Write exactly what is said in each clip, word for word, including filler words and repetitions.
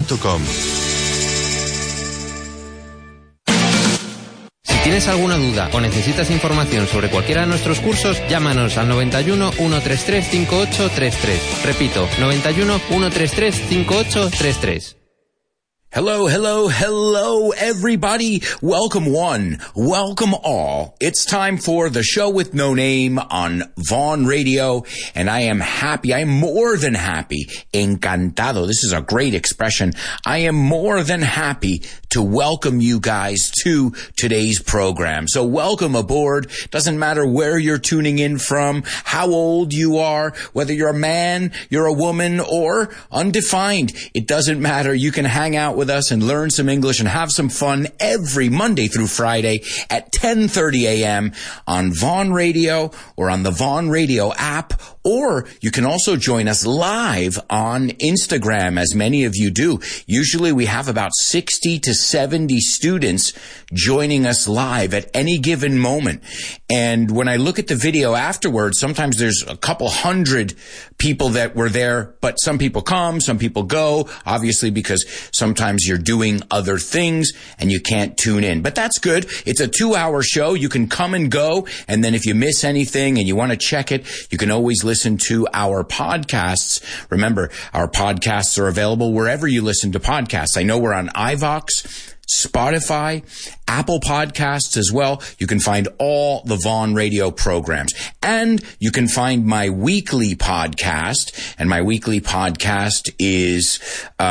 punto com. Si tienes alguna duda o necesitas información sobre cualquiera de nuestros cursos, llámanos al noventa y uno, ciento treinta y tres, cincuenta y ocho treinta y tres. Repito, noventa y uno, ciento treinta y tres, cincuenta y ocho treinta y tres. Hello, hello, hello, everybody. Welcome one, welcome all. It's time for the show with no name on Vaughn Radio, and I am happy. I am more than happy. Encantado. This is a great expression. I am more than happy to welcome you guys to today's program. So welcome aboard. Doesn't matter where you're tuning in from, how old you are, whether you're a man, you're a woman, or undefined. It doesn't matter. You can hang out with us and learn some English and have some fun every Monday through Friday at ten thirty a.m. on Vaughn Radio or on the Vaughn Radio app, or you can also join us live on Instagram, as many of you do. Usually we have about sixty to seventy students joining us live at any given moment. And when I look at the video afterwards, sometimes there's a couple hundred people that were there, but some people come, some people go, obviously because sometimes you're doing other things and you can't tune in. But that's good. It's a two-hour show. You can come and go, and then if you miss anything and you want to check it, you can always listen to our podcasts. Remember, our podcasts are available wherever you listen to podcasts. I know we're on iVox, Spotify, Apple Podcasts as well. You can find all the Vaughn Radio programs. And you can find my weekly podcast. And my weekly podcast is,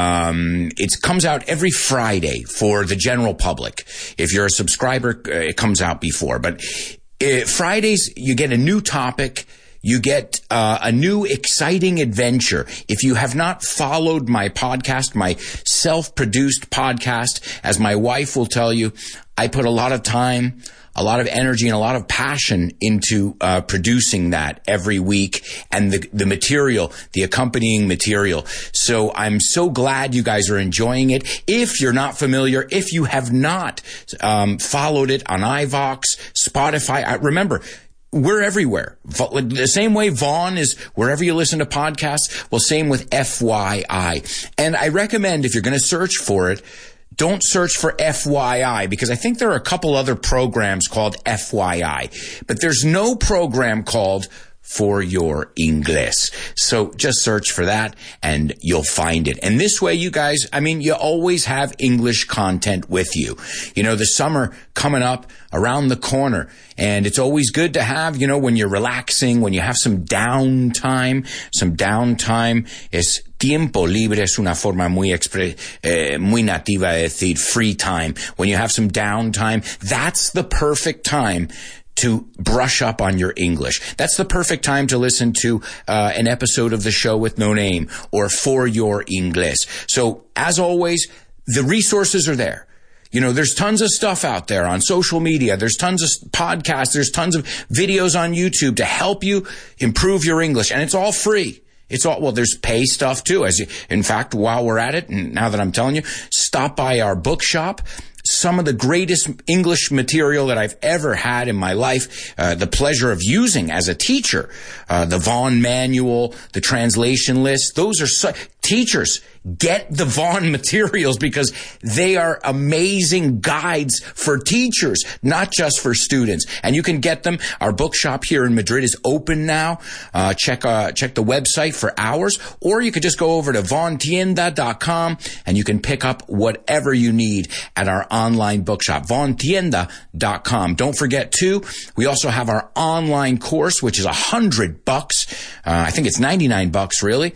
um, it comes out every Friday for the general public. If you're a subscriber, it comes out before. But uh, Fridays, you get a new topic. You get uh, a new exciting adventure. If you have not followed my podcast, my self-produced podcast, as my wife will tell you, I put a lot of time, a lot of energy, and a lot of passion into uh, producing that every week, and the, the material, the accompanying material. So I'm so glad you guys are enjoying it. If you're not familiar, if you have not um, followed it on iVox, Spotify, I, remember, we're everywhere. The same way Vaughn is wherever you listen to podcasts. Well, same with F Y I. And I recommend, if you're going to search for it, don't search for F Y I, because I think there are a couple other programs called F Y I. But there's no program called For Your Ingles. So just search for that and you'll find it. And this way, you guys, I mean, you always have English content with you. You know, the summer coming up around the corner, and it's always good to have, you know, when you're relaxing, when you have some downtime, some downtime es tiempo libre, es una forma muy expre, eh, muy nativa de decir free time. When you have some downtime, that's the perfect time to brush up on your English. That's the perfect time to listen to uh, an episode of the show with no name, or For Your Ingles. So, as always, the resources are there. You know, there's tons of stuff out there on social media. There's tons of podcasts. There's tons of videos on YouTube to help you improve your English. And it's all free. It's all, well, there's pay stuff too. As you, in fact, while we're at it, and now that I'm telling you, stop by our bookshop. Some of the greatest English material that I've ever had in my life, uh, the pleasure of using as a teacher, uh, the Vaughn Manual, the translation list. Those are so, teachers, get the Vaughn materials, because they are amazing guides for teachers, not just for students. And you can get them. Our bookshop here in Madrid is open now. Uh, check, uh, check the website for hours, or you could just go over to vaughn tienda dot com and you can pick up whatever you need at our online bookshop, vaughn tienda dot com. Don't forget too, we also have our online course, which is a hundred bucks. Uh, I think it's ninety-nine bucks really.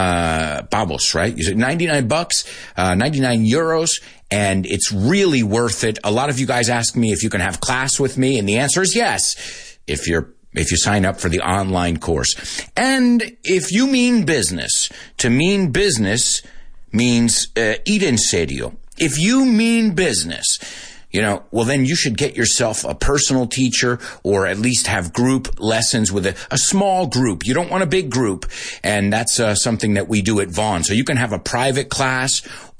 Uh, Babos, right? You said ninety-nine bucks, uh, ninety-nine euros. And it's really worth it. A lot of you guys ask me if you can have class with me, and the answer is yes, if you're if you sign up for the online course. And if you mean business, to mean business means uh, ir en serio. If you mean business, you know, well, then you should get yourself a personal teacher, or at least have group lessons with a, a small group. You don't want a big group. And that's uh, something that we do at Vaughn. So you can have a private class,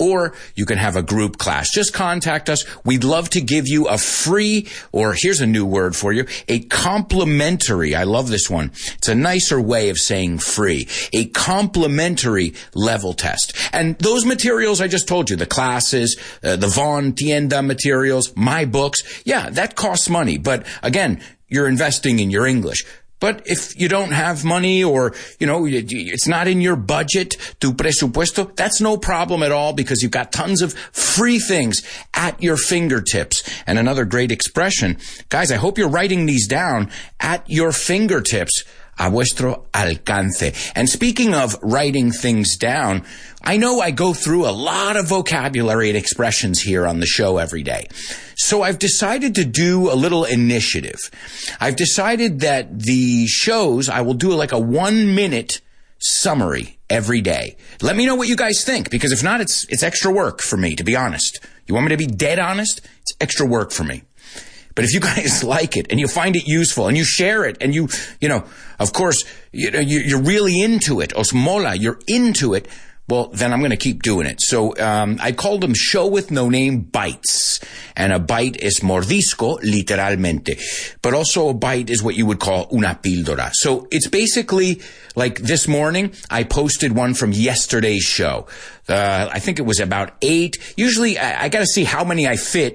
or you can have a group class. Just contact us. We'd love to give you a free, or here's a new word for you, a complimentary, I love this one. It's a nicer way of saying free, a complimentary level test. And those materials I just told you, the classes, uh, the Vaughn Tienda materials, my books, yeah, that costs money. But again, you're investing in your English. But if you don't have money, or, you know, it's not in your budget, tu presupuesto, that's no problem at all, because you've got tons of free things at your fingertips. And another great expression, guys, I hope you're writing these down, at your fingertips, a vuestro alcance. And speaking of writing things down, I know I go through a lot of vocabulary and expressions here on the show every day. So I've decided to do a little initiative. I've decided that the shows, I will do like a one minute summary every day. Let me know what you guys think, because if not, it's, it's extra work for me, to be honest. You want me to be dead honest? It's extra work for me. But if you guys like it and you find it useful and you share it and you, you know, of course, you know, you're really into it, os mola, you're into it, well, then I'm going to keep doing it. So um, I called them Show with No Name Bites. And a bite is mordisco, literalmente. But also a bite is what you would call una píldora. So it's basically like this morning, I posted one from yesterday's show. Uh, I think it was about eight. Usually I, I got to see how many I fit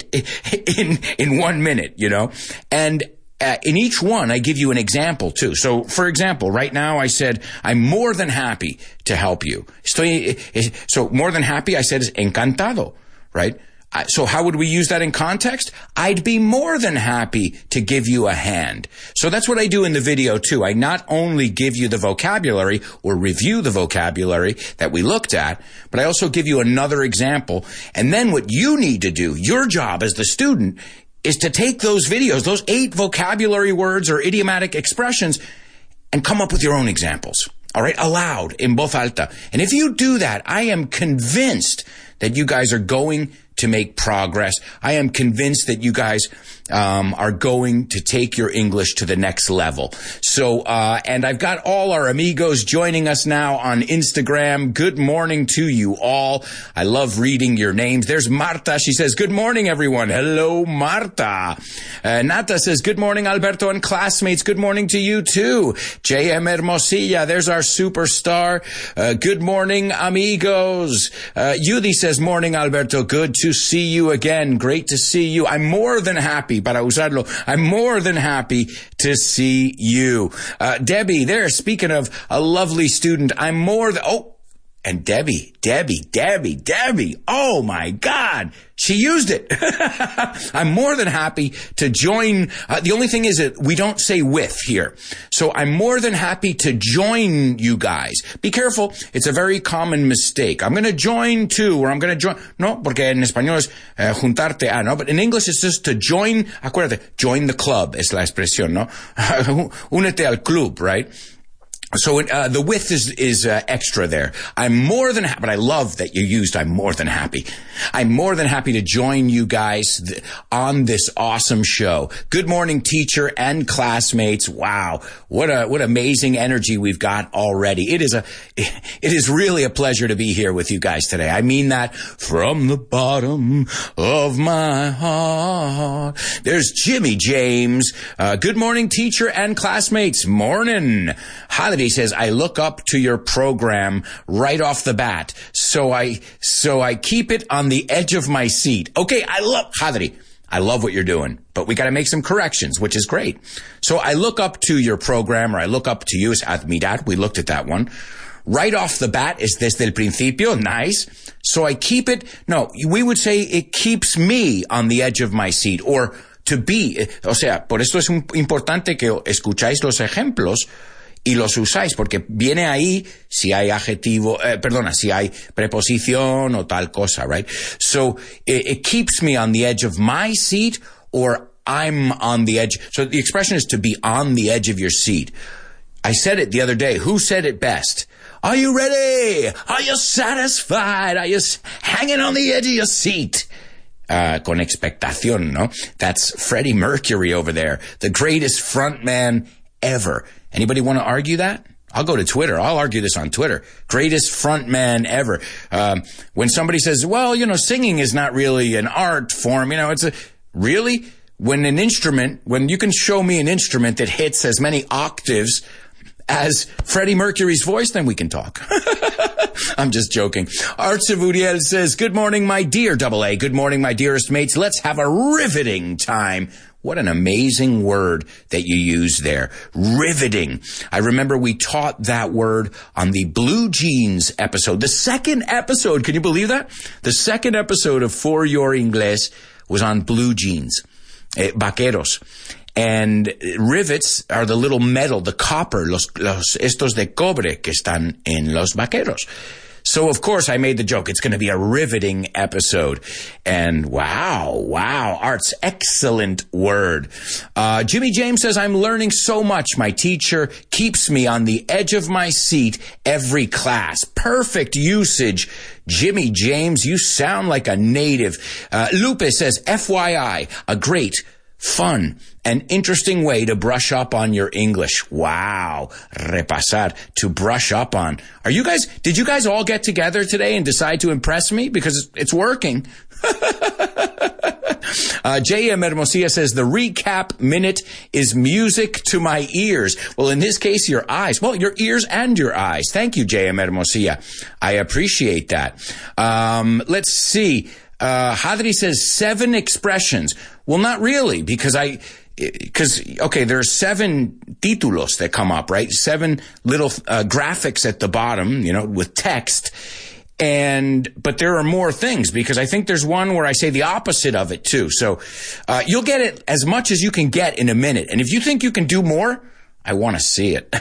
in in one minute, you know. And Uh, in each one, I give you an example, too. So, for example, right now I said, I'm more than happy to help you. Estoy, so, more than happy, I said, is encantado, right? So how would we use that in context? I'd be more than happy to give you a hand. So that's what I do in the video, too. I not only give you the vocabulary or review the vocabulary that we looked at, but I also give you another example. And then what you need to do, your job as the student, is to take those videos, those eight vocabulary words or idiomatic expressions, and come up with your own examples. All right? Aloud, in voz alta. And if you do that, I am convinced that you guys are going to make progress. I am convinced that you guys um, are going to take your English to the next level. So, uh, and I've got all our amigos joining us now on Instagram. Good morning to you all. I love reading your names. There's Marta. She says, good morning, everyone. Hello, Marta. Uh, Nata says, good morning, Alberto and classmates. Good morning to you, too. J M Hermosilla, there's our superstar. Uh, good morning, amigos. Uh, Yudi says, morning, Alberto. Good to see you again. Great to see you. I'm more than happy, para usarlo, I'm more than happy to see you. Uh, Debbie, there, speaking of a lovely student, I'm more than, oh, and Debbie, Debbie, Debbie, Debbie, oh my God, she used it. I'm more than happy to join. Uh, the only thing is that we don't say with here. So I'm more than happy to join you guys. Be careful. It's a very common mistake. I'm going to join too, or I'm going to join. No, porque en español es uh, juntarte a, no? But in English it's just to join. Acuérdate, join the club es la expresión, no? Únete al club, right? So uh, the with is is uh, extra there. I'm more than happy, but I love that you used I'm more than happy. I'm more than happy to join you guys th- on this awesome show. Good morning, teacher and classmates. Wow, what a what amazing energy we've got already. It is a it is really a pleasure to be here with you guys today. I mean that from the bottom of my heart. There's Jimmy James. Uh, good morning, teacher and classmates. Morning. Holiday says, I look up to your program right off the bat. So I, so I keep it on the edge of my seat. Okay. I love, Holiday, I love what you're doing, but we got to make some corrections, which is great. So I look up to your program, or I look up to you as admirar. We looked at that one. Right off the bat is desde el principio. Nice. So I keep it. No, we would say it keeps me on the edge of my seat, or to be. O sea, por esto es importante que escucháis los ejemplos y los usáis, porque viene ahí si hay adjetivo, eh, perdona, si hay preposición o tal cosa, right? So it, it keeps me on the edge of my seat, or I'm on the edge. So the expression is to be on the edge of your seat. I said it the other day. Who said it best? Are you ready? Are you satisfied? Are you hanging on the edge of your seat? Uh, con expectación, no? That's Freddie Mercury over there, the greatest frontman ever. Anybody want to argue that? I'll go to Twitter. I'll argue this on Twitter. Greatest frontman ever. Um, when somebody says, well, you know, singing is not really an art form, you know, it's a, really? When an instrument, when you can show me an instrument that hits as many octaves as Freddie Mercury's voice, then we can talk. I'm just joking. Art Savuriel says, good morning, my dear Double A. Good morning, my dearest mates. Let's have a riveting time. What an amazing word that you use there. Riveting. I remember we taught that word on the Blue Jeans episode. The second episode, can you believe that? The second episode of For Your Inglés was on blue jeans, eh, vaqueros. And rivets are the little metal, the copper, los, los estos de cobre que están en los vaqueros. So, of course, I made the joke. It's going to be a riveting episode. And wow, wow, Art's excellent word. Uh, Jimmy James says, I'm learning so much. My teacher keeps me on the edge of my seat every class. Perfect usage. Jimmy James, you sound like a native. Uh, Lupe says, F Y I, a great, fun, and interesting way to brush up on your English. Wow. Repasar, to brush up on. Are you guys, did you guys all get together today and decide to impress me? Because it's working. uh, J M Hermosia says, the recap minute is music to my ears. Well, in this case, your eyes. Well, your ears and your eyes. Thank you, J M Hermosia. I appreciate that. Um, let's see. Uh, Hadri says seven expressions. Well, not really, because I, because, okay, there are seven títulos that come up, right? Seven little uh, graphics at the bottom, you know, with text. And, but there are more things, because I think there's one where I say the opposite of it too. So, uh, you'll get it as much as you can get in a minute. And if you think you can do more, I want to see it.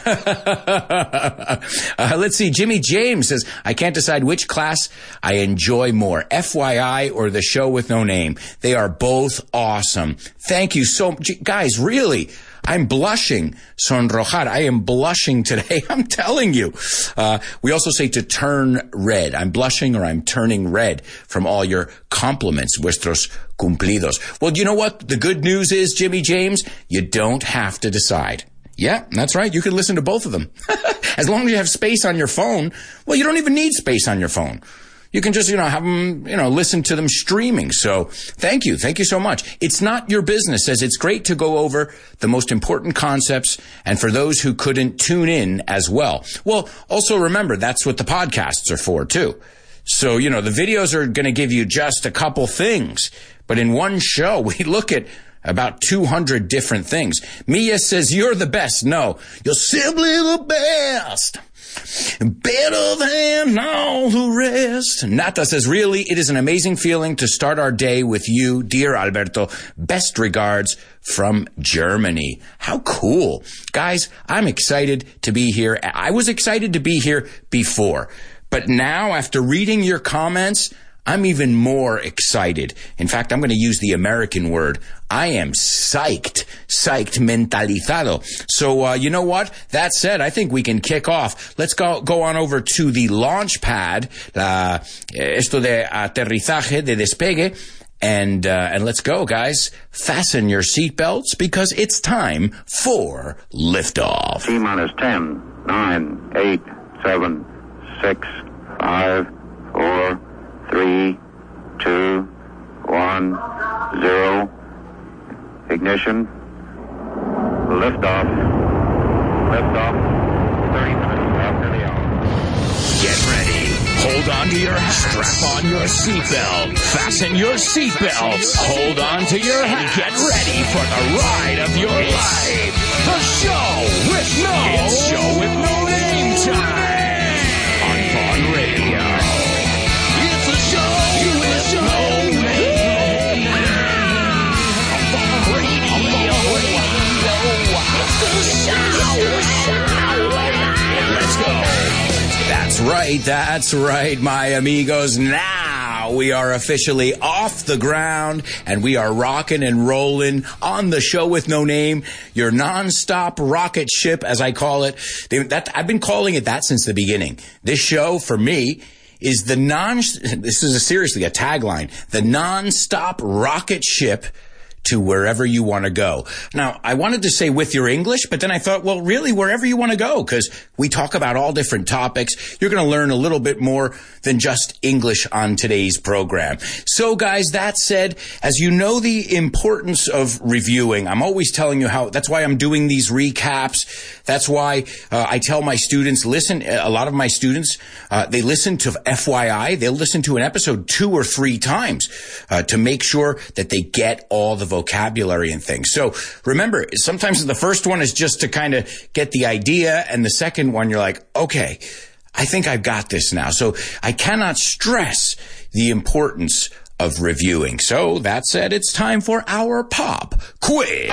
uh, let's see. Jimmy James says, I can't decide which class I enjoy more, F Y I or the show with no name. They are both awesome. Thank you so much. Guys, really, I'm blushing. Sonrojar. I am blushing today. I'm telling you. Uh, we also say to turn red. I'm blushing or I'm turning red from all your compliments, vuestros cumplidos. Well, you know what? The good news is, Jimmy James, you don't have to decide. Yeah, that's right. You can listen to both of them. As long as you have space on your phone. Well, you don't even need space on your phone. You can just, you know, have them, you know, listen to them streaming. So thank you. Thank you so much. It's not your business, as it's great to go over the most important concepts, and for those who couldn't tune in as well. Well, also remember, that's what the podcasts are for too. So, you know, the videos are going to give you just a couple things, but in one show, we look at about two hundred different things. Mia says, you're the best. No, you're simply the best. Better than all the rest. Nata says, really, it is an amazing feeling to start our day with you, dear Alberto. Best regards from Germany. How cool. Guys, I'm excited to be here. I was excited to be here before, but now, after reading your comments, I'm even more excited. In fact, I'm going to use the American word. I am psyched, psyched, mentalizado. So, uh, you know what? That said, I think we can kick off. Let's go, go on over to the launch pad, uh, esto de aterrizaje, de despegue, and, uh, and let's go, guys. Fasten your seatbelts, because it's time for liftoff. T minus ten, nine, eight, seven, six, five, four, three, two, one, zero. Ignition. Liftoff. Liftoff. thirty minutes after the hour. Get ready. Hold on to your hats. Strap on your seatbelt. Fasten your seatbelts. Hold on to your hats. Get ready for the ride of your life. The show with no... It's show with no name time. On Vaughn Radio. It's a show with no name. On Vaughn Radio. It's the show. Let's go. That's right, that's right, my amigos. Now we are officially off the ground, and we are rocking and rolling on the show with no name, your nonstop rocket ship, as I call it. They, that, I've been calling it that since the beginning. This show, for me, is the non, this is a, seriously a tagline, the nonstop rocket ship to wherever you want to go. Now, I wanted to say with your English, but then I thought, well, really, wherever you want to go, because we talk about all different topics. You're going to learn a little bit more than just English on today's program. So, guys, that said, as you know the importance of reviewing, I'm always telling you how, that's why I'm doing these recaps. That's why uh, I tell my students, listen, a lot of my students, uh, they listen to F Y I. They'll listen to an episode two or three times uh, to make sure that they get all the vocabulary and things. So remember, sometimes the first one is just to kind of get the idea, and the second one you're like, okay, I think I've got this now. So I cannot stress the importance of reviewing. So that said, it's time for our pop quiz.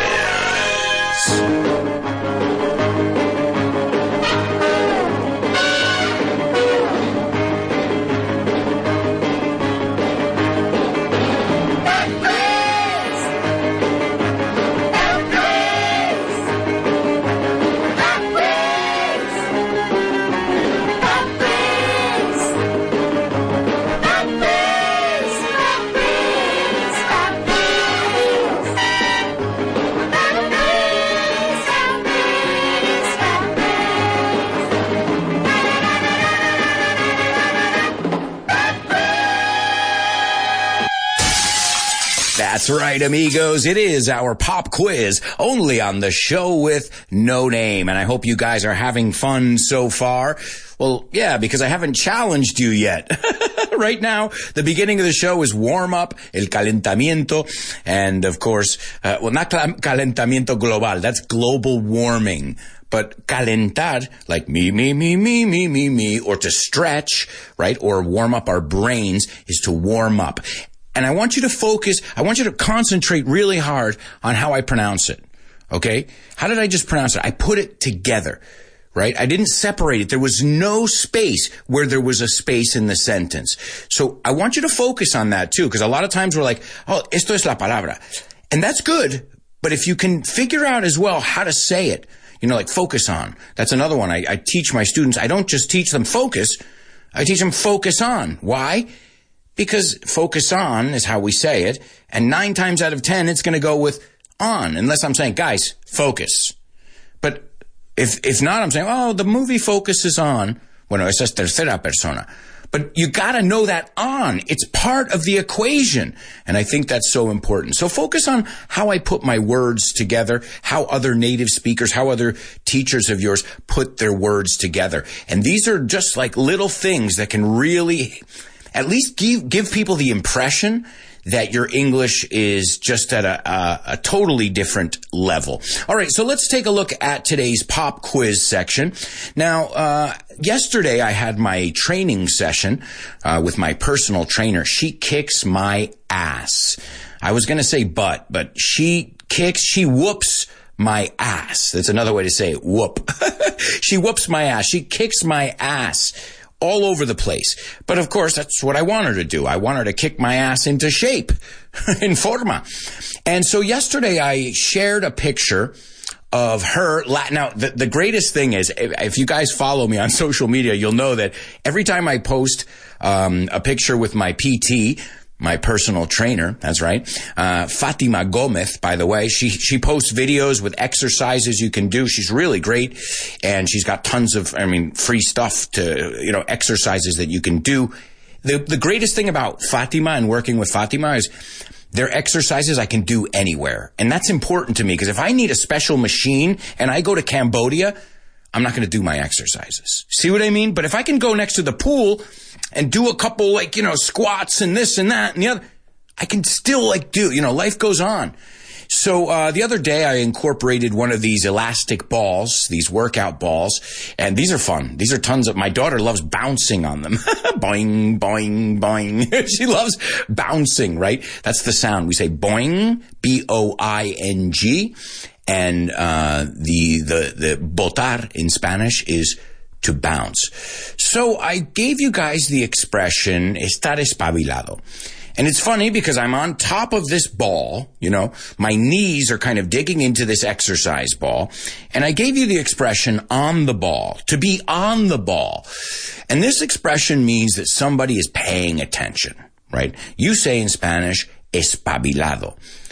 That's right, amigos. It is our pop quiz, only on the show with no name. And I hope you guys are having fun so far. Well, yeah, because I haven't challenged you yet. Right now, the beginning of the show is warm-up, el calentamiento, and of course, uh, well, not calentamiento global, that's global warming. But calentar, like me, me, me, me, me, me, me, or to stretch, right, or warm up our brains, is to warm up. And I want you to focus, I want you to concentrate really hard on how I pronounce it, okay? How did I just pronounce it? I put it together, right? I didn't separate it. There was no space where there was a space in the sentence. So I want you to focus on that too, because a lot of times we're like, oh, esto es la palabra. And that's good, but if you can figure out as well how to say it, you know, like focus on. That's another one. I, I teach my students, I don't just teach them focus, I teach them focus on. Why? Because focus on is how we say it, and nine times out of ten, it's going to go with on, unless I'm saying, guys, focus. But if if not, I'm saying, oh, the movie focuses on, bueno, esa es tercera persona. But you got to know that on. It's part of the equation, and I think that's so important. So focus on how I put my words together, how other native speakers, how other teachers of yours put their words together. And these are just like little things that can really at least give, give people the impression that your English is just at a, a, a totally different level. All right, so let's take a look at today's pop quiz section. Now, uh, yesterday I had my training session uh, with my personal trainer. She kicks my ass. I was going to say butt, but she kicks, she whoops my ass. That's another way to say it, whoop. She whoops my ass. She kicks my ass all over the place. But of course, that's what I want her to do. I want her to kick my ass into shape, in forma. And so yesterday I shared a picture of her. Now, the, the greatest thing is, if you guys follow me on social media, you'll know that every time I post um, a picture with my P T, my personal trainer, that's right, uh, Fatima Gomez, by the way, she, she posts videos with exercises you can do. She's really great. And she's got tons of, I mean, free stuff to, you know, exercises that you can do. The, the greatest thing about Fatima and working with Fatima is their exercises I can do anywhere. And that's important to me, because if I need a special machine and I go to Cambodia, I'm not going to do my exercises. See what I mean? But if I can go next to the pool and do a couple, like, you know, squats and this and that and the other, I can still, like, do, you know, life goes on. So uh the other day I incorporated one of these elastic balls, these workout balls, and these are fun. These are tons of, my daughter loves bouncing on them. Boing, boing, boing. She loves bouncing, right? That's the sound. We say boing, B O I N G, and uh the the the botar in Spanish is to bounce. So I gave you guys the expression estar espabilado. And it's funny because I'm on top of this ball, you know, my knees are kind of digging into this exercise ball, and I gave you the expression on the ball, to be on the ball. And this expression means that somebody is paying attention, right? You say in Spanish, espabilado.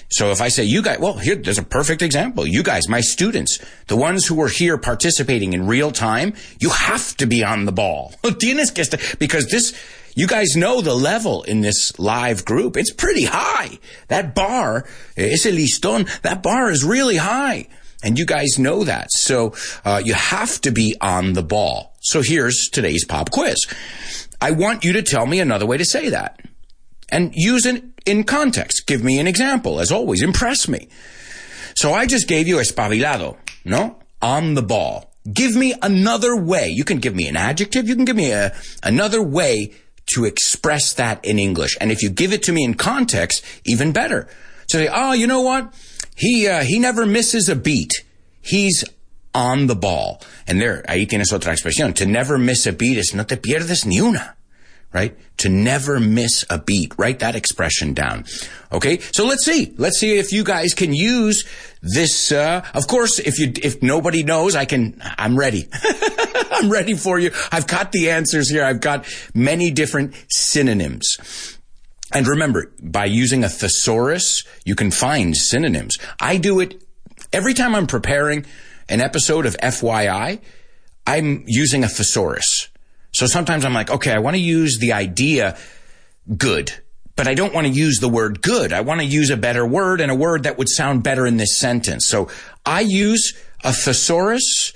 So if I say you guys, well, here, there's a perfect example. You guys, my students, the ones who are here participating in real time, you have to be on the ball. Tienes que estar, because this, you guys know the level in this live group. It's pretty high. That bar, ese listón, that bar is really high. And you guys know that. So uh, you have to be on the ball. So here's today's pop quiz. I want you to tell me another way to say that. And use it in context. Give me an example. As always, impress me. So I just gave you espabilado, no? On the ball. Give me another way. You can give me an adjective. You can give me a, another way to express that in English. And if you give it to me in context, even better. So say, oh, you know what? He, uh, he never misses a beat. He's on the ball. And there, ahí tienes otra expresión. To never miss a beat is no te pierdes ni una. Right? To never miss a beat. Write that expression down. Okay? So let's see. Let's see if you guys can use this, uh, of course, if you, if nobody knows, I can, I'm ready. I'm ready for you. I've got the answers here. I've got many different synonyms. And remember, by using a thesaurus, you can find synonyms. I do it every time I'm preparing an episode of F Y I, I'm using a thesaurus. So sometimes I'm like, okay, I want to use the idea good, but I don't want to use the word good. I want to use a better word and a word that would sound better in this sentence. So I use a thesaurus,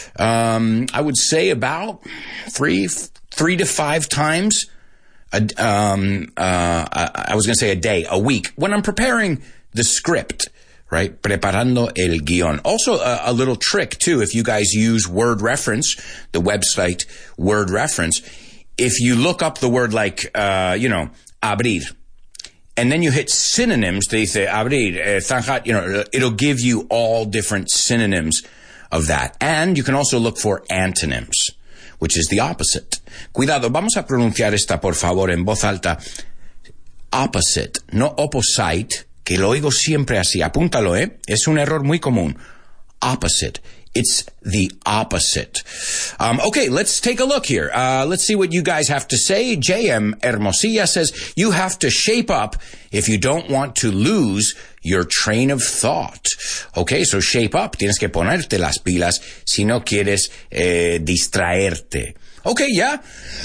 um, I would say about three, three to five times, a, um, uh, I was going to say a day, a week, when I'm preparing the script. Right? Preparando el guión. Also, a, a little trick, too, if you guys use Word Reference, the website Word Reference, if you look up the word like, uh, you know, abrir, and then you hit synonyms, they say abrir, eh, zanjar, you know, it'll give you all different synonyms of that. And you can also look for antonyms, which is the opposite. Cuidado, vamos a pronunciar esta, por favor, en voz alta. Opposite, no opposite, que lo oigo siempre así. Apúntalo, ¿eh? Es un error muy común. Opposite. It's the opposite. Um, okay, let's take a look here. Uh, let's see what you guys have to say. J M Hermosilla says, you have to shape up if you don't want to lose your train of thought. Okay, so shape up. Tienes que ponerte las pilas si no quieres eh, distraerte. Okay, yeah.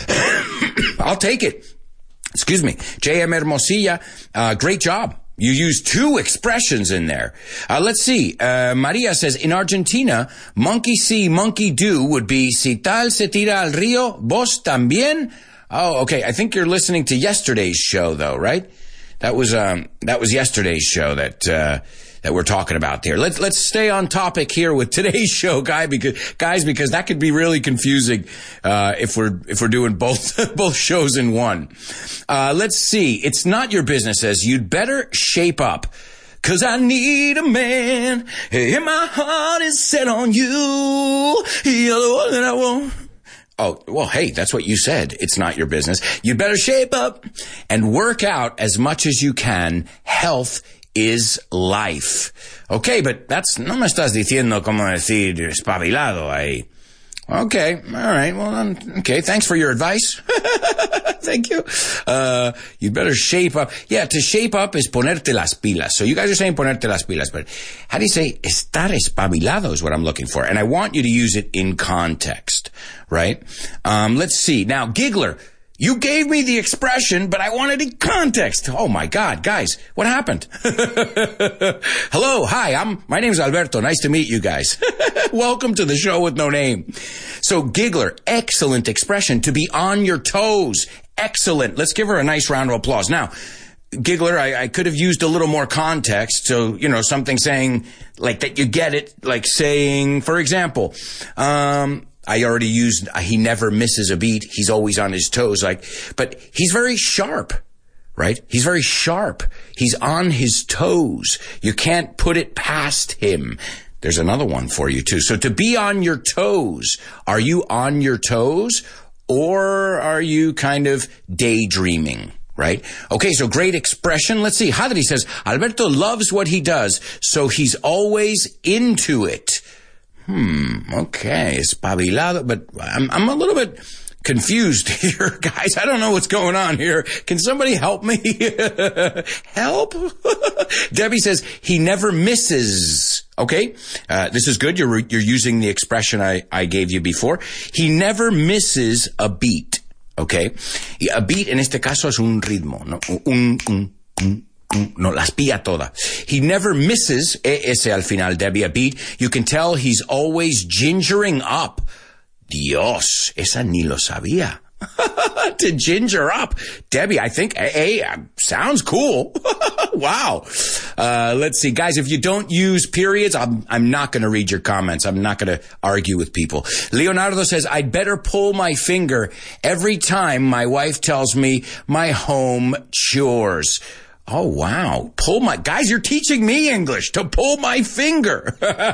I'll take it. Excuse me. J M Hermosilla, uh, great job. You use two expressions in there. Uh, let's see. Uh, Maria says, in Argentina, monkey see, monkey do would be, si tal se tira al río, vos también? Oh, okay. I think you're listening to yesterday's show, though, right? That was, um, that was yesterday's show that, uh, that we're talking about there. Let's, let's stay on topic here with today's show, guy, because, guys, because that could be really confusing, uh, if we're, if we're doing both, both shows in one. Uh, let's see. It's not your business, says, you'd better shape up. Cause I need a man, and my heart is set on you. You're the one that I want. Oh, well, hey, that's what you said. It's not your business. You better shape up and work out as much as you can. Health is life. Okay, but that's, no me estás diciendo como decir espabilado ahí. Okay, all right, well, um, okay, thanks for your advice. Thank you. Uh, you better shape up. Yeah, to shape up is ponerte las pilas. So you guys are saying ponerte las pilas, but how do you say estar espabilado is what I'm looking for. And I want you to use it in context, right? Um, let's see. Now, giggler. You gave me the expression, but I wanted in context. Oh my God, guys, what happened? Hello, hi, I'm, my name's Alberto. Nice to meet you guys. Welcome to the show with no name. So giggler, excellent expression, to be on your toes. Excellent. Let's give her a nice round of applause. Now, giggler, I, I could have used a little more context. So, you know, something saying like that you get it, like saying, for example, um, I already used, he never misses a beat. He's always on his toes. Like, but he's very sharp, right? He's very sharp. He's on his toes. You can't put it past him. There's another one for you too. So to be on your toes, are you on your toes or are you kind of daydreaming? Right? Okay, so great expression. Let's see. Hadri says, Alberto loves what he does, so he's always into it. Hmm, okay, espabilado, but I'm, I'm a little bit confused here, guys. I don't know what's going on here. Can somebody help me? Help? Debbie says, he never misses. Okay? Uh, this is good. You're, you're using the expression I, I gave you before. He never misses a beat. Okay? A beat en este caso es un ritmo, ¿no? Un, un, un. No, las pilla todas. He never misses, ese al final, Debbie, a beat. You can tell he's always gingering up. Dios, esa ni lo sabía. To ginger up. Debbie, I think, hey, sounds cool. Wow. Uh, let's see. Guys, if you don't use periods, I'm, I'm not going to read your comments. I'm not going to argue with people. Leonardo says, I'd better pull my finger every time my wife tells me my home chores. Oh, wow. Pull my... Guys, you're teaching me English. To pull my finger.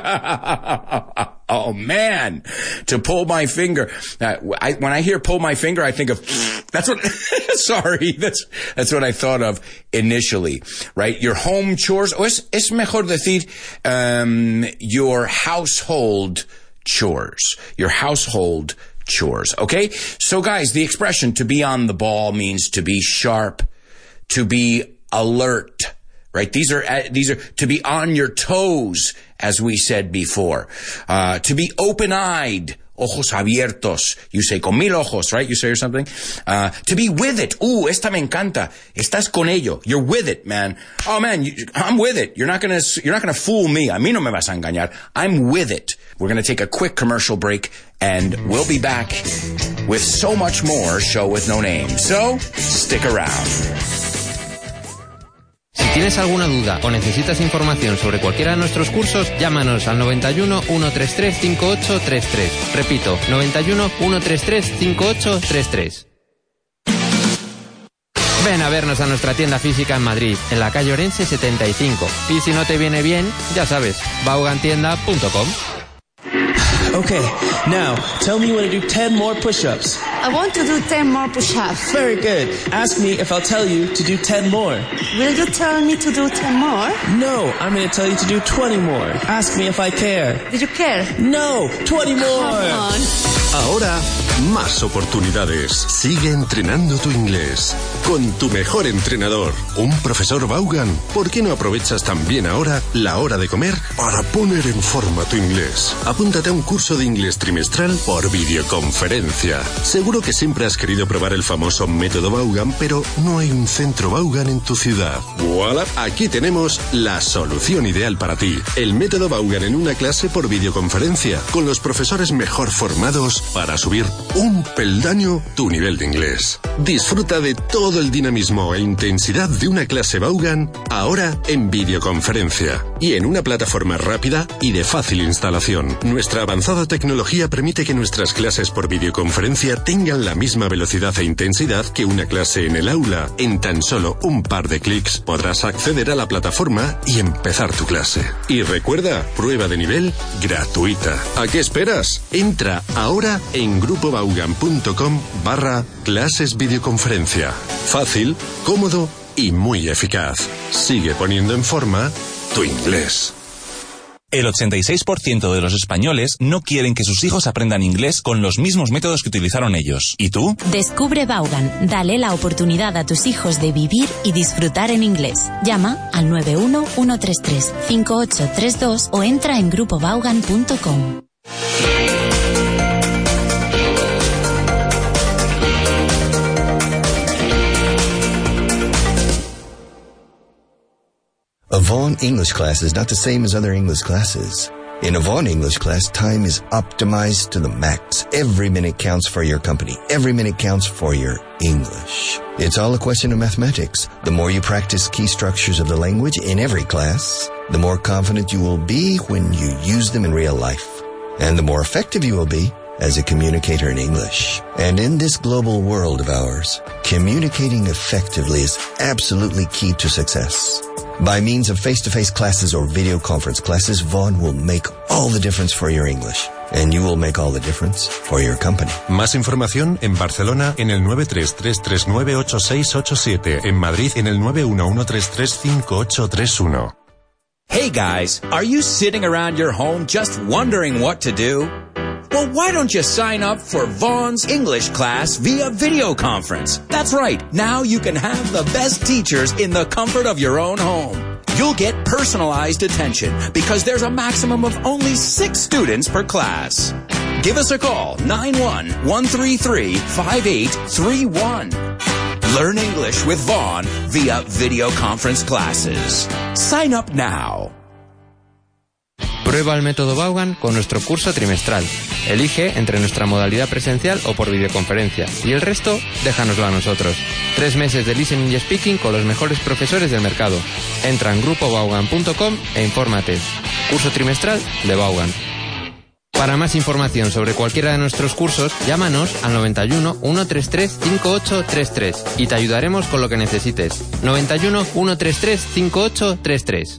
Oh, man. To pull my finger. Uh, I, when I hear pull my finger, I think of... That's what... Sorry. That's that's what I thought of initially. Right? Your home chores... O es, es mejor decir um, your household chores. Your household chores. Okay? So, guys, the expression to be on the ball means to be sharp, to be alert, right? These are, uh, these are, to be on your toes, as we said before. Uh, to be open-eyed, ojos abiertos. You say, con mil ojos, right? You say or something. Uh, to be with it. Ooh, esta me encanta. Estás con ello. You're with it, man. Oh, man, you, I'm with it. You're not gonna, you're not gonna fool me. A mí no me vas a engañar. I'm with it. We're gonna take a quick commercial break, and we'll be back with so much more Show with No Name. So, stick around. Si tienes alguna duda o necesitas información sobre cualquiera de nuestros cursos, llámanos al noventa y uno, ciento treinta y tres, cincuenta y ocho treinta y tres. Repito, noventa y uno, ciento treinta y tres, cincuenta y ocho treinta y tres. Ven a vernos a nuestra tienda física en Madrid, en la calle Orense setenta y cinco. Y si no te viene bien, ya sabes, vaughan tienda punto com. Okay, now, tell me when to do ten more push-ups. I want to do ten more push-ups. Very good. Ask me if I'll tell you to do ten more. Will you tell me to do ten more? No, I'm going to tell you to do twenty more. Ask me if I care. Do you care? No, twenty more. Come on. Ahora, más oportunidades. Sigue entrenando tu inglés con tu mejor entrenador, un profesor Vaughan. ¿Por qué no aprovechas también ahora la hora de comer para poner en forma tu inglés? Apúntate a un curso de inglés trimestral por videoconferencia. Seguro que siempre has querido probar el famoso método Vaughan, pero no hay un centro Vaughan en tu ciudad. ¡Voilà! Aquí tenemos la solución ideal para ti. El método Vaughan en una clase por videoconferencia, con los profesores mejor formados para subir un peldaño tu nivel de inglés. Disfruta de todo el dinamismo e intensidad de una clase Vaughan ahora en videoconferencia y en una plataforma rápida y de fácil instalación. Nuestra avanzada tecnología permite que nuestras clases por videoconferencia tengan la misma velocidad e intensidad que una clase en el aula. En tan solo un par de clics podrás acceder a la plataforma y empezar tu clase. Y recuerda, prueba de nivel gratuita. ¿A qué esperas? Entra ahora en grupovaughan.com barra clases videoconferencia. Fácil, cómodo y muy eficaz. Sigue poniendo en forma tu inglés. El ochenta y seis por ciento de los españoles no quieren que sus hijos aprendan inglés con los mismos métodos que utilizaron ellos. ¿Y tú? Descubre Vaughan. Dale la oportunidad a tus hijos de vivir y disfrutar en inglés. Llama al nueve uno, ciento treinta y tres, cincuenta y ocho treinta y dos o entra en grupo vaughan punto com. A Vaughan English class is not the same as other English classes. In a Vaughan English class, time is optimized to the max. Every minute counts for your company. Every minute counts for your English. It's all a question of mathematics. The more you practice key structures of the language in every class, the more confident you will be when you use them in real life. And the more effective you will be as a communicator in English. And in this global world of ours, communicating effectively is absolutely key to success. By means of face-to-face classes or video conference classes, Vaughan will make all the difference for your English. And you will make all the difference for your company. Más información en Barcelona en el nueve tres tres tres nueve ocho seis ocho siete. En Madrid en el nueve uno uno tres tres cinco ocho tres uno. Hey guys, are you sitting around your home just wondering what to do? Well, why don't you sign up for Vaughn's English class via video conference? That's right. Now you can have the best teachers in the comfort of your own home. You'll get personalized attention because there's a maximum of only six students per class. Give us a call, nine one, one three three, five eight three one. Learn English with Vaughn via video conference classes. Sign up now. Prueba el método Vaughan con nuestro curso trimestral. Elige entre nuestra modalidad presencial o por videoconferencia. Y el resto, déjanoslo a nosotros. Tres meses de listening y speaking con los mejores profesores del mercado. Entra en grupo vaughan punto com e infórmate. Curso trimestral de Vaughan. Para más información sobre cualquiera de nuestros cursos, llámanos al noventa y uno, ciento treinta y tres, cincuenta y ocho treinta y tres y te ayudaremos con lo que necesites. noventa y uno, ciento treinta y tres, cincuenta y ocho treinta y tres.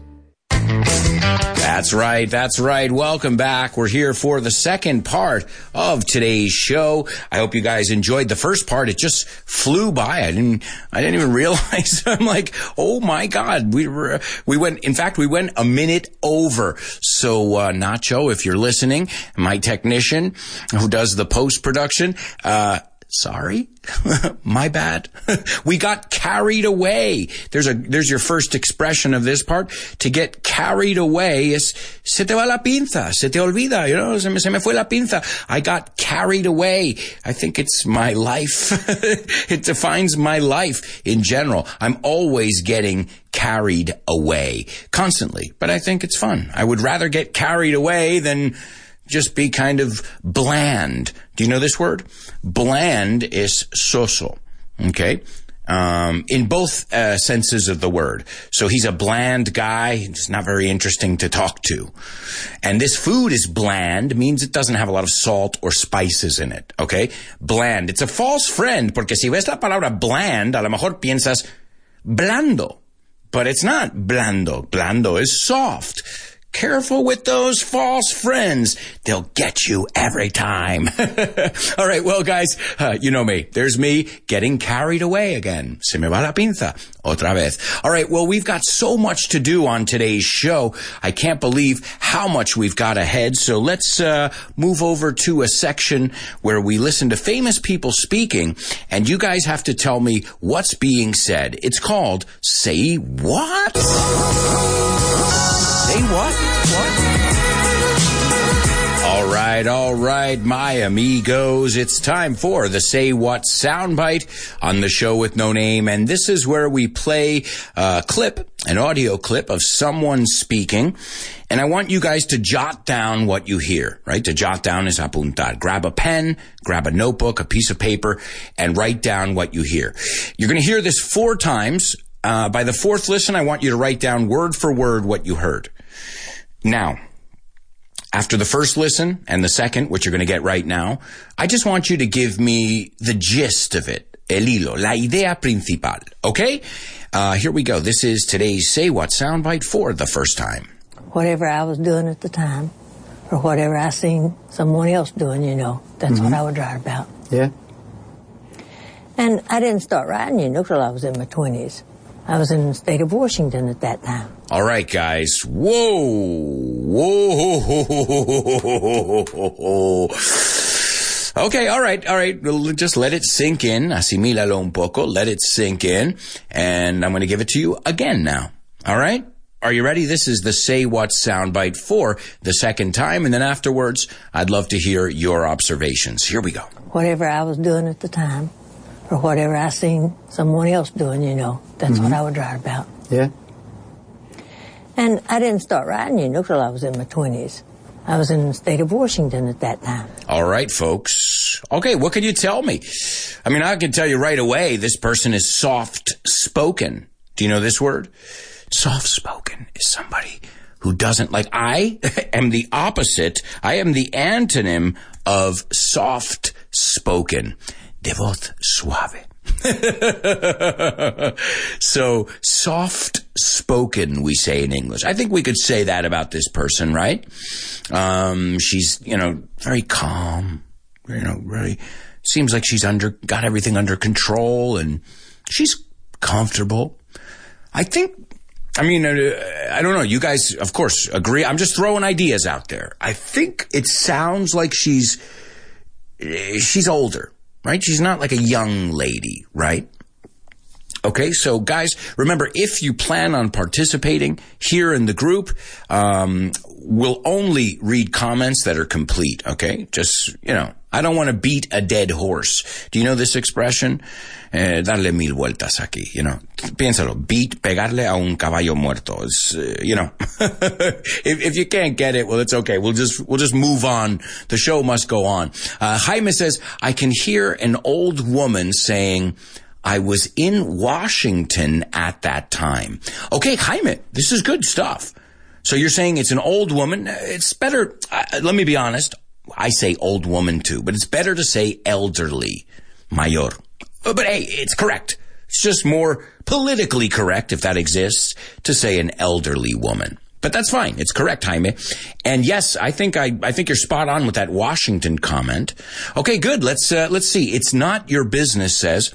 That's right, that's right. Welcome back. We're here for the second part of today's show. I hope you guys enjoyed the first part. It just flew by. I didn't, I didn't even realize. I'm like, oh my God. We were, we went, in fact, we went a minute over. So, uh, Nacho, if you're listening, my technician who does the post-production, uh, sorry, my bad. We got carried away. There's a, there's your first expression of this part. To get carried away is, se te va la pinza, se te olvida, you know, se me, se me fue la pinza. I got carried away. I think it's my life. It defines my life in general. I'm always getting carried away constantly, but I think it's fun. I would rather get carried away than just be kind of bland. Do you know this word? Bland is soso, okay? Um, in both uh, senses of the word. So he's a bland guy. He's not very interesting to talk to. And this food is bland, means it doesn't have a lot of salt or spices in it, okay? Bland. It's a false friend, porque si ves la palabra bland, a lo mejor piensas blando. But it's not blando. Blando is soft. Careful with those false friends. They'll get you every time. All right, well, guys, uh, you know me. There's me getting carried away again. Se me va la pinza. Otra vez. All right, well, we've got so much to do on today's show. I can't believe how much we've got ahead. So let's uh, move over to a section where we listen to famous people speaking, and you guys have to tell me what's being said. It's called Say What? Say what? What? All right, all right, my amigos. It's time for the Say What soundbite on the show with no name. And this is where we play a clip, an audio clip of someone speaking. And I want you guys to jot down what you hear, right? To jot down is apuntar. Grab a pen, grab a notebook, a piece of paper, and write down what you hear. You're going to hear this four times. Uh, by the fourth listen, I want you to write down word for word what you heard. Now, after the first listen and the second, which you're going to get right now, I just want you to give me the gist of it, el hilo, la idea principal, okay? Uh, here we go. This is today's Say What soundbite for the first time. Whatever I was doing at the time, or whatever I seen someone else doing, you know, that's mm-hmm. what I would write about. Yeah. And I didn't start writing, you know, till I was in my twenties. I was in the state of Washington at that time. All right, guys. Whoa. Whoa. Okay, all right, all right. We'll just let it sink in. Asimílalo un poco. Let it sink in. And I'm going to give it to you again now. All right? Are you ready? This is the Say What soundbite for the second time. And then afterwards, I'd love to hear your observations. Here we go. Whatever I was doing at the time, or whatever I seen someone else doing, you know, that's mm-hmm. what I would write about. Yeah. And I didn't start writing, you know, till I was in my twenties. I was in the state of Washington at that time. All right, folks. Okay, what can you tell me? I mean, I can tell you right away, this person is soft-spoken. Do you know this word? Soft-spoken is somebody who doesn't, like, I am the opposite. I am the antonym of soft-spoken. De voz suave. So, soft-spoken, we say in English. I think we could say that about this person, right? Um, she's, you know, very calm, you know, very, seems like she's under, got everything under control, and she's comfortable. I think, I mean, uh, I don't know. You guys, of course, agree. I'm just throwing ideas out there. I think it sounds like she's, she's older, right? She's not like a young lady, right? Okay, so guys, remember, if you plan on participating here in the group, um, we'll only read comments that are complete, okay? Just, you know, I don't want to beat a dead horse. Do you know this expression? Eh, darle mil vueltas aquí, you know. Piénsalo, beat, pegarle a un caballo muerto. It's, uh, you know, if, if you can't get it, well, it's okay. We'll just, we'll just move on. The show must go on. Uh, Jaime says, I can hear an old woman saying, I was in Washington at that time. Okay, Jaime, this is good stuff. So you're saying it's an old woman. It's better, uh, let me be honest, I say old woman too, but it's better to say elderly, mayor. Uh, but hey, it's correct. It's just more politically correct, if that exists, to say an elderly woman. But that's fine. It's correct, Jaime. And yes, I think I, I think you're spot on with that Washington comment. Okay, good. Let's, uh, let's see. It's not your business, says.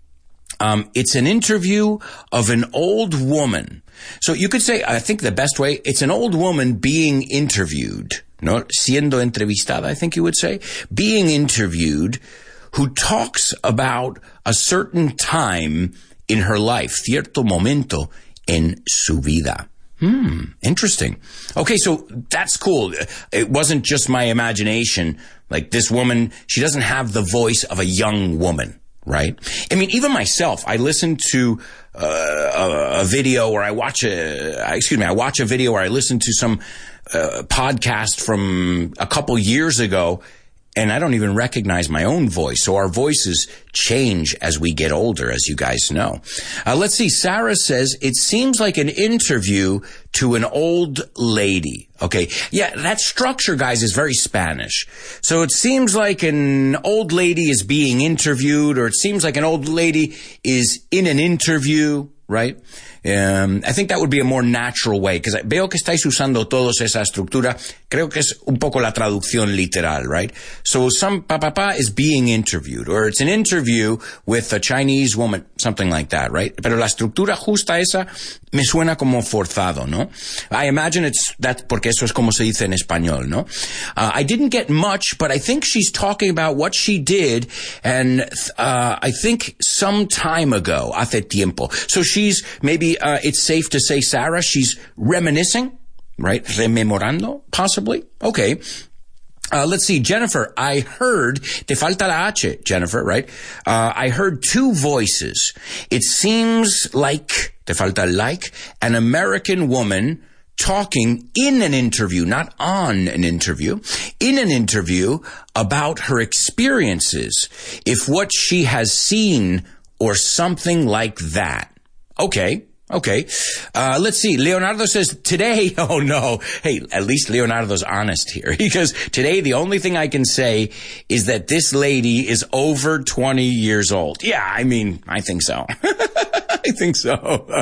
Um, it's an interview of an old woman. So you could say, I think the best way, it's an old woman being interviewed, no, siendo entrevistada, I think you would say, being interviewed, who talks about a certain time in her life, cierto momento en su vida. Hmm, interesting. Okay, so that's cool. It wasn't just my imagination. Like this woman, she doesn't have the voice of a young woman. Right? I mean, even myself, I listen to uh, a, a video or I watch a, excuse me, I watch a video or I listen to some uh, podcast from a couple years ago, and I don't even recognize my own voice. So our voices change as we get older, as you guys know. Uh, let's see. Sarah says, it seems like an interview to an old lady. Okay. Yeah, that structure, guys, is very Spanish. So it seems like an old lady is being interviewed, or it seems like an old lady is in an interview, right? Um, I think that would be a more natural way, because veo que estáis usando todos esa estructura. Creo que es un poco la traducción literal, right? So some papá is being interviewed, or it's an interview with a Chinese woman, something like that, right? Pero la estructura justa esa me suena como forzado, ¿no? I imagine it's that porque eso es como se dice en español, ¿no? Uh, I didn't get much, but I think she's talking about what she did, and uh, I think some time ago, hace tiempo. So she's maybe Uh, it's safe to say, Sarah, she's reminiscing, right? Rememorando, possibly. Okay. Uh, let's see, Jennifer, I heard, te falta la H, Jennifer, right? Uh, I heard two voices. It seems like, te falta like, an American woman talking in an interview, not on an interview, in an interview about her experiences, if what she has seen or something like that. Okay. Okay. Uh, let's see. Leonardo says today, oh no. Hey, at least Leonardo's honest here, because today the only thing I can say is that this lady is over twenty years old. Yeah, I mean, I think so. I think so.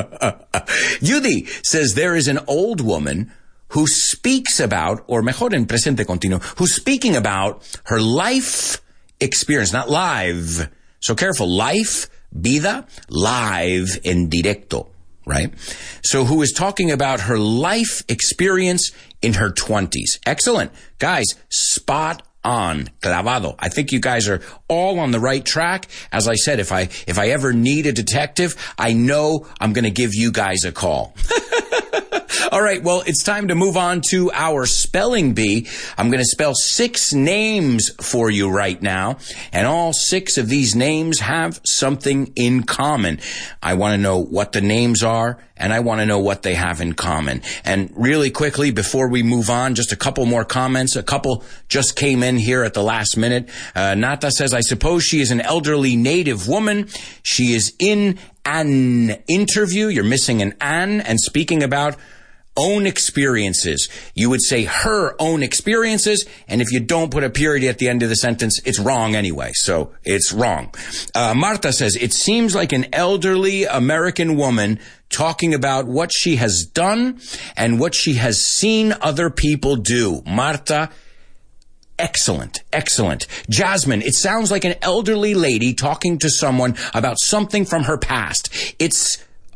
Yudi says there is an old woman who speaks about, or mejor en presente continuo, who's speaking about her life experience, not live. So careful. Life, vida, live, en directo. Right? So who is talking about her life experience in her twenties. Excellent. Guys, spot on. Clavado. I think you guys are all on the right track. As I said, if I, if I ever need a detective, I know I'm going to give you guys a call. All right, well, it's time to move on to our spelling bee. I'm going to spell six names for you right now, and all six of these names have something in common. I want to know what the names are, and I want to know what they have in common. And really quickly, before we move on, just a couple more comments. A couple just came in here at the last minute. Uh, Nata says, I suppose she is an elderly native woman. She is in an interview. You're missing an an, and speaking about own experiences. You would say her own experiences, and if you don't put a period at the end of the sentence, it's wrong anyway, so it's wrong. Uh, Marta says, it seems like an elderly American woman talking about what she has done and what she has seen other people do. Marta, excellent, excellent. Jasmine, it sounds like an elderly lady talking to someone about something from her past. It's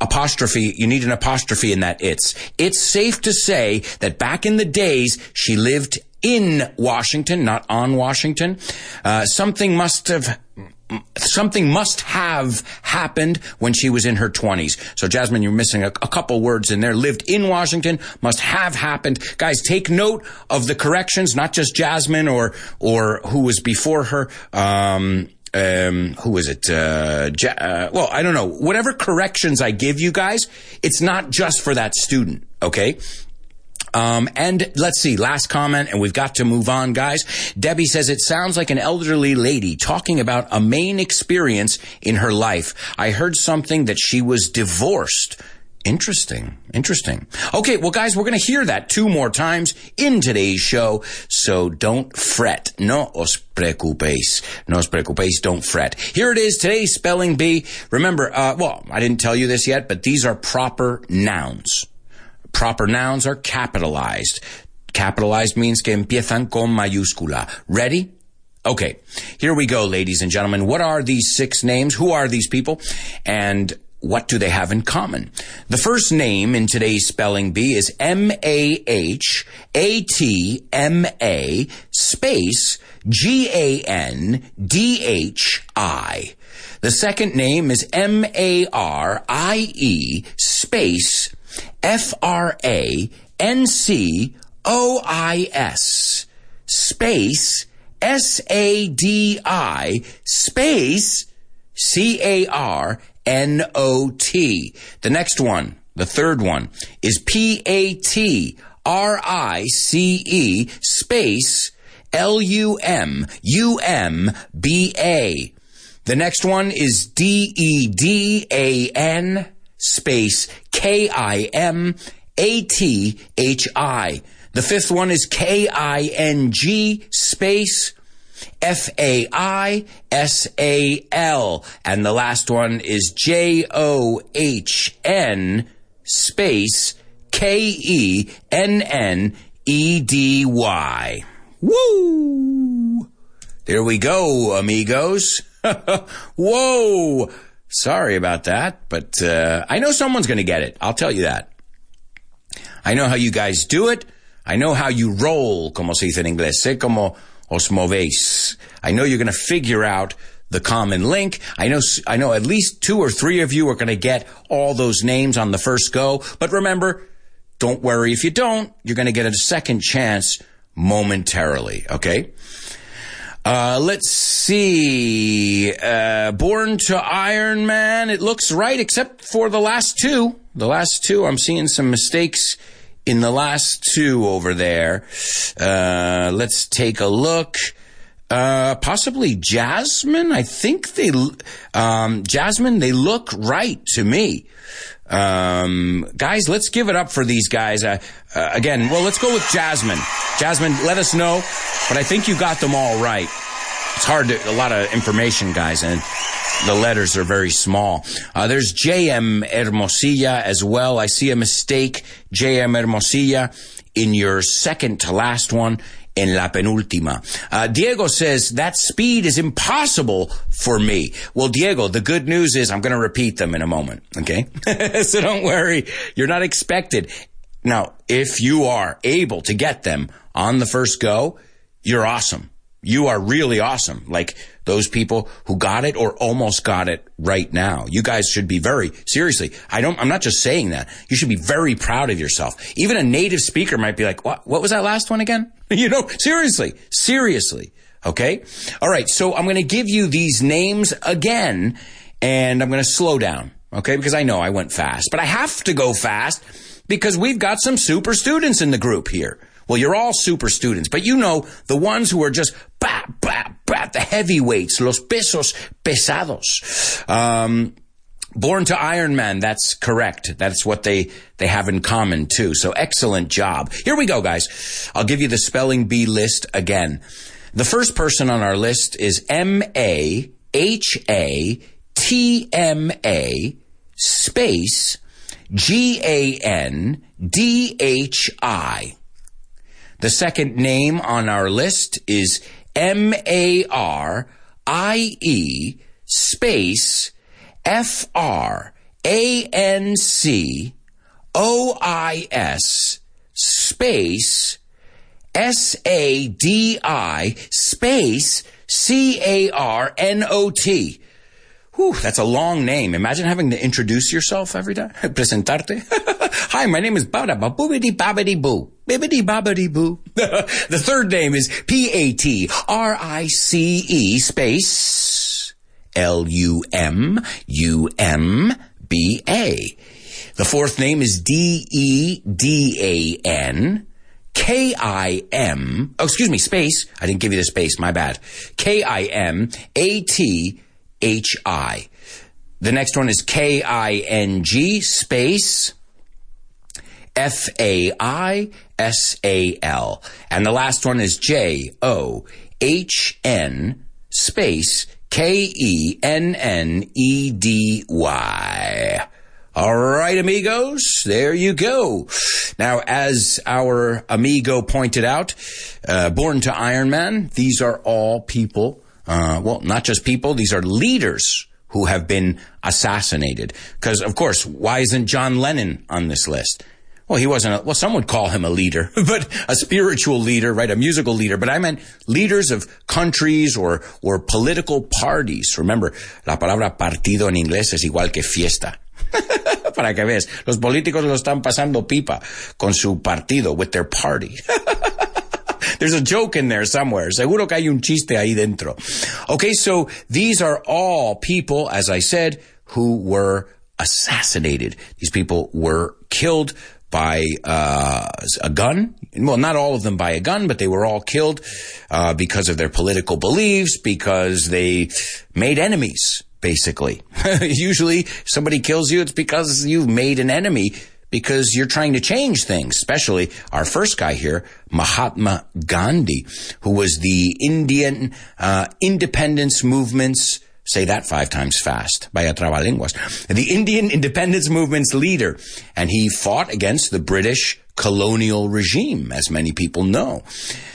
apostrophe, you need an apostrophe in that it's. It's safe to say that back in the days, she lived in Washington, not on Washington. Uh, something must have... Something must have happened when she was in her twenties. So, Jasmine, you're missing a, a couple words in there. Lived in Washington, must have happened. Guys, take note of the corrections, not just Jasmine or or who was before her. Um, um, who was it? Uh, ja- uh, well, I don't know. Whatever corrections I give you guys, it's not just for that student, okay? Um, and let's see, last comment, and we've got to move on, guys. Debbie says, it sounds like an elderly lady talking about a main experience in her life. I heard something that she was divorced. Interesting, interesting. Okay, well, guys, we're going to hear that two more times in today's show, so don't fret. No os preocupéis. No os preocupéis, don't fret. Here it is, today's Spelling Bee. Remember, uh, well, I didn't tell you this yet, but these are proper nouns. Proper nouns are capitalized. Capitalized means que empiezan con mayúscula. Ready? Okay. Here we go, ladies and gentlemen. What are these six names? Who are these people? And what do they have in common? The first name in today's Spelling Bee is M A H A T M A space G A N D H I. The second name is M A R I E space F R A N C O I S space S A D I space C A R N O T. The next one, the third one, is P A T R I C E space L U M U M B A. The next one is D E D A N space K I M A T H I. The fifth one is K I N G space F A I S A L. And the last one is J O H N space K E N N E D Y. Woo! There we go, amigos. Whoa! Sorry about that, but uh, I know someone's going to get it. I'll tell you that. I know how you guys do it. I know how you roll, como se dice en inglés. Sé como os movéis. I know you're going to figure out the common link. I know I know at least two or three of you are going to get all those names on the first go. But remember, don't worry if you don't. You're going to get a second chance momentarily, okay? Uh, let's see. Uh, Born to Iron Man. It looks right, except for the last two. The last two, I'm seeing some mistakes in the last two over there. Uh, let's take a look. Uh, possibly Jasmine. I think they, um, Jasmine, they look right to me. Um, guys, let's give it up for these guys. Uh, uh, again, well, let's go with Jasmine. Jasmine, let us know. But I think you got them all right. It's hard to, a lot of information, guys, and the letters are very small. Uh, there's J M Hermosilla as well. I see a mistake, J M Hermosilla, in your second to last one, en la penúltima. Uh, Diego says, that speed is impossible for me. Well, Diego, the good news is I'm going to repeat them in a moment, okay? So don't worry. You're not expected. Now, if you are able to get them on the first go, you're awesome. You are really awesome. Like those people who got it or almost got it right now. You guys should be very, seriously, I don't, I'm not just saying that. You should be very proud of yourself. Even a native speaker might be like, what, what was that last one again? You know, seriously, seriously. Okay. All right. So I'm going to give you these names again and I'm going to slow down. Okay. Because I know I went fast, but I have to go fast because we've got some super students in the group here. Well, you're all super students, but you know the ones who are just bah, bah, bah, the heavyweights, los pesos pesados. Um, Born to Iron Man, that's correct. That's what they, they have in common, too. So excellent job. Here we go, guys. I'll give you the spelling bee list again. The first person on our list is M A H A T M A space G A N D H I. The second name on our list is M A R I E space F R A N C O I S space S A D I space C A R N O T. Whew, that's a long name. Imagine having to introduce yourself every time. Presentarte. Hi, my name is Bada Boobity Babidi Boo. Bibbidi Babidi Boo. The third name is P A T R I C E space L U M U M B A. The fourth name is D E D A N K I M. Oh, excuse me, space. I didn't give you the space. My bad. K I M A T H I. The next one is K I N G space F A I S A L. And the last one is J O H N space K E N N E D Y. All right, amigos, there you go. Now, as our amigo pointed out, uh, Born to Iron Man, these are all people, uh, well, not just people, these are leaders who have been assassinated. Because, of course, why isn't John Lennon on this list? Well, he wasn't, a, well, some would call him a leader, but a spiritual leader, right, a musical leader. But I meant leaders of countries or, or political parties. Remember, la palabra partido en inglés es igual que fiesta. Para que veas, los políticos lo están pasando pipa con su partido, with their party. There's a joke in there somewhere. Seguro que hay un chiste ahí dentro. Okay, so these are all people, as I said, who were assassinated. These people were killed by uh, a gun. Well, not all of them by a gun, but they were all killed uh, because of their political beliefs, because they made enemies, basically. Usually, somebody kills you, it's because you've made an enemy, because you're trying to change things, especially our first guy here, Mahatma Gandhi, who was the Indian uh, independence movement's, say that five times fast, vaya trabalenguas, the Indian independence movement's leader, and he fought against the British colonial regime, as many people know.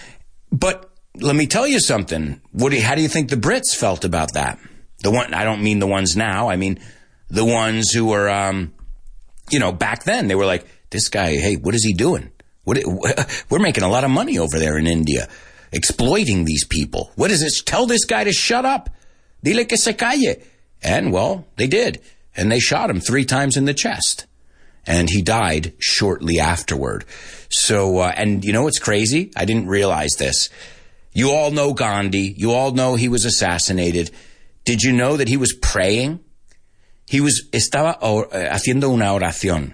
But let me tell you something. What do you, how do you think the Brits felt about that? The one, I don't mean the ones now. I mean the ones who were, um, you know, back then. They were like, this guy, hey, what is he doing? What, we're making a lot of money over there in India, exploiting these people. What is this? Tell this guy to shut up. Dile que se calle. And, well, they did. And they shot him three times in the chest. And he died shortly afterward. So, uh, and you know what's crazy? I didn't realize this. You all know Gandhi. You all know he was assassinated. Did you know that he was praying? He was, estaba or, uh, haciendo una oración.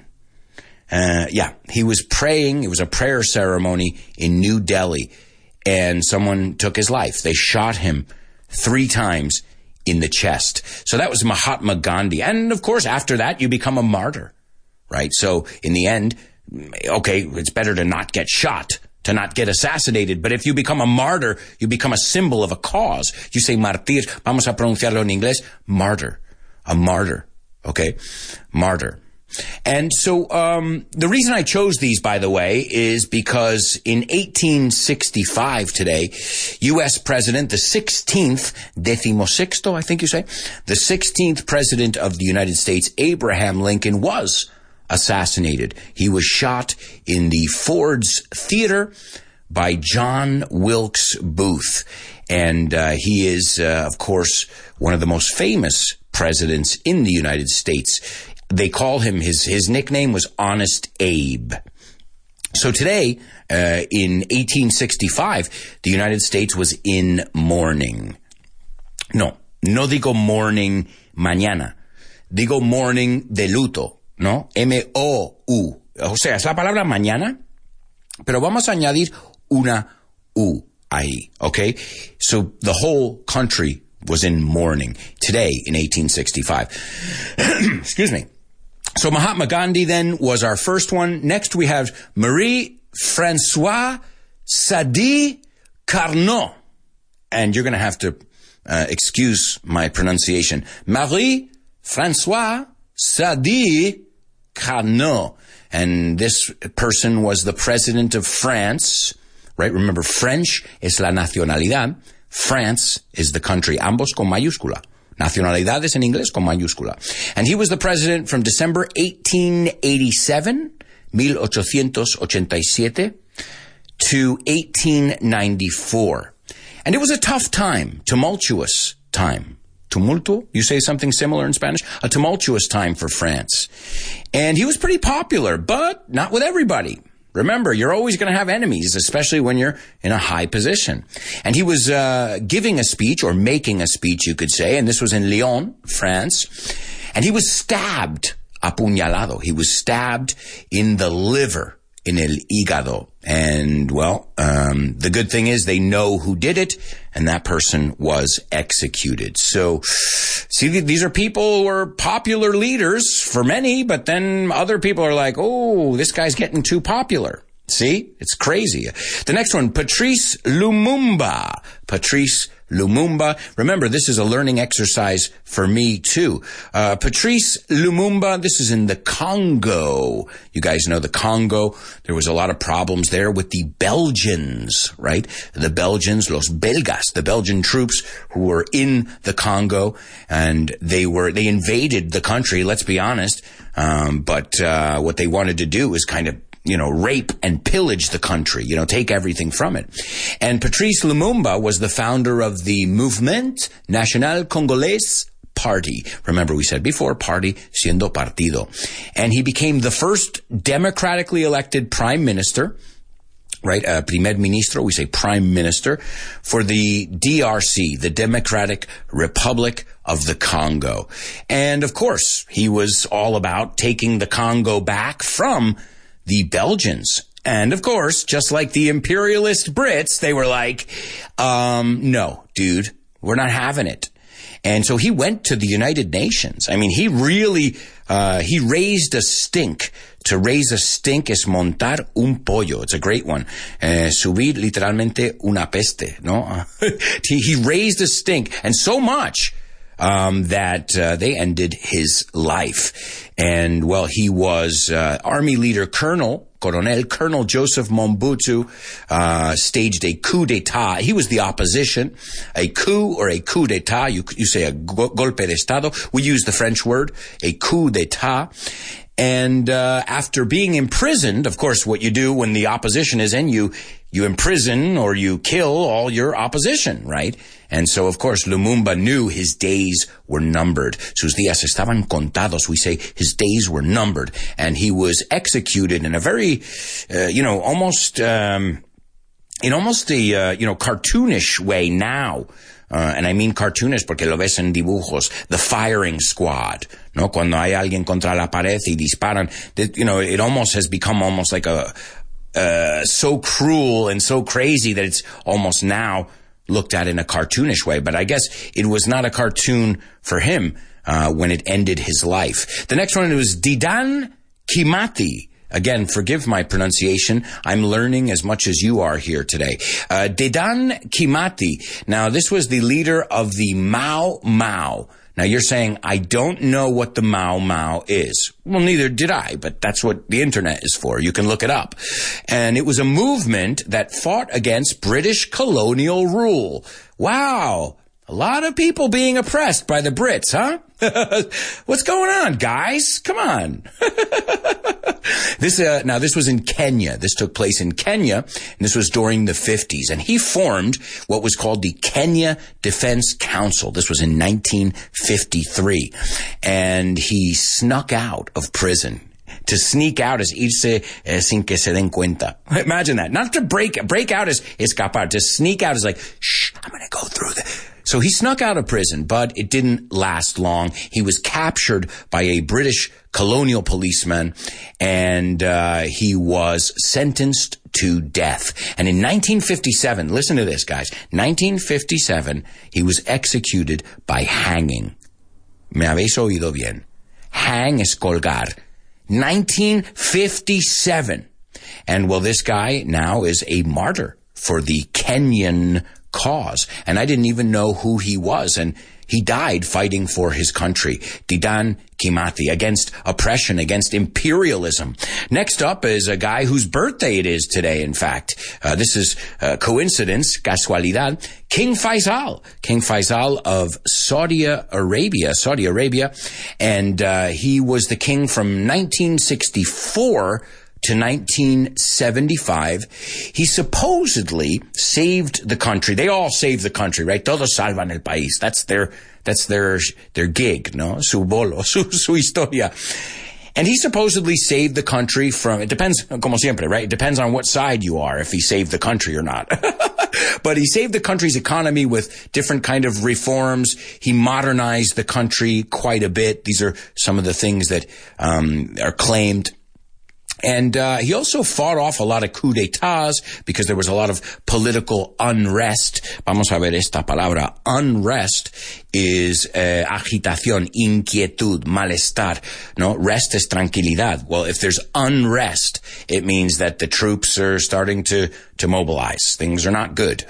Uh, yeah, he was praying. It was a prayer ceremony in New Delhi. And someone took his life. They shot him three times in the chest. So that was Mahatma Gandhi. And of course, after that, you become a martyr, right? So in the end, okay, it's better to not get shot, to not get assassinated. But if you become a martyr, you become a symbol of a cause. You say martir, vamos a pronunciarlo en inglés, martyr, a martyr, okay? Martyr. And so um, the reason I chose these, by the way, is because in eighteen sixty-five today, U S President, the sixteenth, decimosexto, I think you say, the sixteenth President of the United States, Abraham Lincoln, was assassinated. He was shot in the Ford's Theater by John Wilkes Booth. And uh, he is, uh, of course, one of the most famous presidents in the United States. They call him, his, his nickname was Honest Abe. So today, uh, in eighteen sixty-five, the United States was in mourning. No, no digo mourning mañana. Digo mourning de luto, ¿no? M O U. O sea, es la palabra mañana, pero vamos a añadir una U ahí, okay? So the whole country was in mourning today in eighteen sixty-five. Excuse me. So Mahatma Gandhi then was our first one. Next we have Marie-Françoise Sadi Carnot. And you're going to have to uh, excuse my pronunciation. Marie-Françoise Sadi Carnot. And this person was the president of France, right? Remember, French es la nacionalidad. France is the country. Ambos con mayúscula. Nacionalidades en inglés con mayúscula. And he was the president from December eighteen eighty-seven, mil ochocientos ochenta y siete, to eighteen ninety-four. And it was a tough time, tumultuous time. Tumulto? You say something similar in Spanish? A tumultuous time for France. And he was pretty popular, but not with everybody. Remember, you're always going to have enemies, especially when you're in a high position. And he was uh, giving a speech, or making a speech, you could say, and this was in Lyon, France. And he was stabbed, apuñalado. He was stabbed in the liver, in el hígado. And, well, um, the good thing is they know who did it, and that person was executed. So, see, these are people who are popular leaders for many, but then other people are like, oh, this guy's getting too popular. See? It's crazy. The next one, Patrice Lumumba. Patrice Lumumba. Remember, this is a learning exercise for me, too. Uh, Patrice Lumumba, this is in the Congo. You guys know the Congo. There was a lot of problems there with the Belgians, right? The Belgians, los Belgas, the Belgian troops who were in the Congo, and they were, they invaded the country, let's be honest. Um, but, uh, what they wanted to do is kind of, you know, rape and pillage the country, you know, take everything from it. And Patrice Lumumba was the founder of the Mouvement National Congolais Party. Remember, we said before, party siendo partido. And he became the first democratically elected prime minister, right? Uh, primer ministro, we say prime minister, for the D R C, the Democratic Republic of the Congo. And of course, he was all about taking the Congo back from the Belgians. And of course, just like the imperialist Brits, they were like, um, no, dude, we're not having it. And so he went to the United Nations. I mean, he really, uh, he raised a stink. To raise a stink es montar un pollo. It's a great one. Uh, subir literalmente una peste, no? he, he raised a stink, and so much Um, that uh, they ended his life. And, well, he was uh, Army leader Colonel, Coronel, Colonel Joseph Mobutu, uh, staged a coup d'etat. He was the opposition. A coup or a coup d'etat, you, you say a go- golpe de Estado. We use the French word, a coup d'etat. And uh, after being imprisoned, of course, what you do when the opposition is in, you you imprison or you kill all your opposition, right? And so, of course, Lumumba knew his days were numbered. Sus días estaban contados. We say his days were numbered. And he was executed in a very, uh, you know, almost, um, in almost a, uh, you know, cartoonish way now. Uh, and I mean cartoonish porque lo ves en dibujos. The firing squad, ¿no? Cuando hay alguien contra la pared y disparan. That, you know, it almost has become almost like a, uh, so cruel and so crazy that it's almost now looked at in a cartoonish way. But I guess it was not a cartoon for him, uh, when it ended his life. The next one was Dedan Kimati. Again, forgive my pronunciation. I'm learning as much as you are here today. Uh, Dedan Kimati. Now, this was the leader of the Mau Mau. Now, you're saying, I don't know what the Mau Mau is. Well, neither did I, but that's what the internet is for. You can look it up. And it was a movement that fought against British colonial rule. Wow. A lot of people being oppressed by the Brits, huh? What's going on, guys? Come on. This, uh, now this was in Kenya. This took place in Kenya, and this was during the fifties. And he formed what was called the Kenya Defense Council. This was in nineteen fifty-three. And he snuck out of prison. To sneak out is irse eh, sin que se den cuenta. Imagine that. Not to break, break out is escapar. To sneak out is like, shh, I'm going to go through the... So he snuck out of prison, but it didn't last long. He was captured by a British colonial policeman, and uh, he was sentenced to death. And in nineteen fifty-seven, listen to this, guys, nineteen fifty-seven, he was executed by hanging. Me habéis oído bien. Hang es colgar. nineteen fifty-seven. And, well, this guy now is a martyr for the Kenyan cause. And I didn't even know who he was. And He died fighting for his country. Didan Kimathi, against oppression, against imperialism. Next up is a guy whose birthday it is today, in fact. Uh, this is uh, coincidence, casualidad. King Faisal. King Faisal of Saudi Arabia. Saudi Arabia. And uh, he was the king from nineteen sixty-four to nineteen seventy-five. He supposedly saved the country. They all save the country, right? Todos salvan el país. That's their, that's their, their gig, no? Su bolo, su, su historia. And he supposedly saved the country from, it depends, como siempre, right? It depends on what side you are, if he saved the country or not. But he saved the country's economy with different kind of reforms. He modernized the country quite a bit. These are some of the things that um, are claimed. And uh, he also fought off a lot of coups d'etats because there was a lot of political unrest. Vamos a ver esta palabra. Unrest is uh, agitación, inquietud, malestar. No, rest is tranquilidad. Well, if there's unrest, it means that the troops are starting to to mobilize. Things are not good.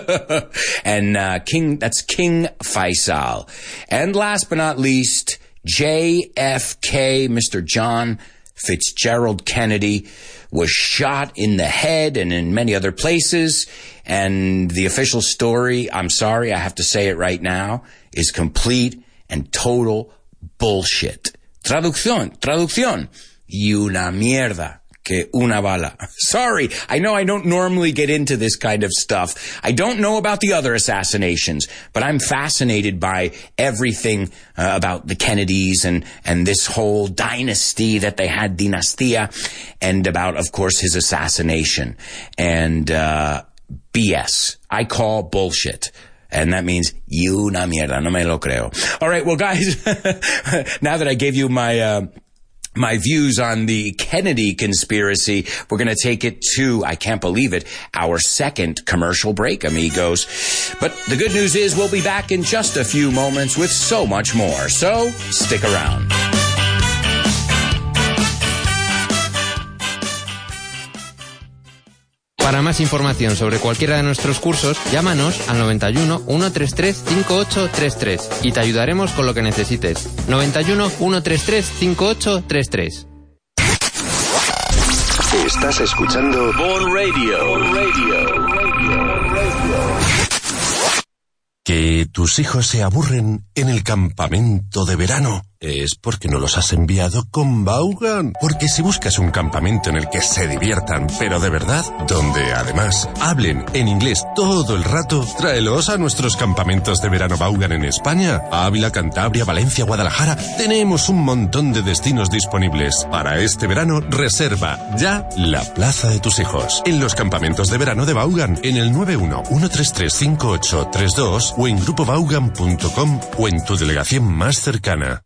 And uh, King, that's King Faisal. And last but not least, J F K, Mister John Fitzgerald Kennedy, was shot in the head and in many other places. And the official story, I'm sorry, I have to say it right now, is complete and total bullshit. Traducción, traducción. Y una mierda que una bala. Sorry, I know I don't normally get into this kind of stuff. I don't know about the other assassinations, but I'm fascinated by everything uh, about the Kennedys and, and this whole dynasty that they had, dinastía, and about, of course, his assassination. And uh, B S. I call bullshit. And that means, y una mierda, no me lo creo. All right, well, guys, now that I gave you my... Uh, my views on the Kennedy conspiracy, we're going to take it to, I can't believe it, our second commercial break, amigos. But the good news is we'll be back in just a few moments with so much more. So stick around. Para más información sobre cualquiera de nuestros cursos, llámanos al noventa y uno, ciento treinta y tres, cincuenta y ocho treinta y tres y te ayudaremos con lo que necesites. noventa y uno, ciento treinta y tres, cincuenta y ocho treinta y tres. Estás escuchando Born Radio. Born Radio. Born Radio. ¿Que tus hijos se aburren en el campamento de verano? Es porque no los has enviado con Vaughan. Porque si buscas un campamento en el que se diviertan, pero de verdad, donde además hablen en inglés todo el rato, tráelos a nuestros campamentos de verano Vaughan en España. Ávila, Cantabria, Valencia, Guadalajara. Tenemos un montón de destinos disponibles. Para este verano, reserva ya la plaza de tus hijos. En los campamentos de verano de Vaughan, en el nueve uno, ciento treinta y tres, cincuenta y ocho treinta y dos o en grupo vaughan punto com o en tu delegación más cercana.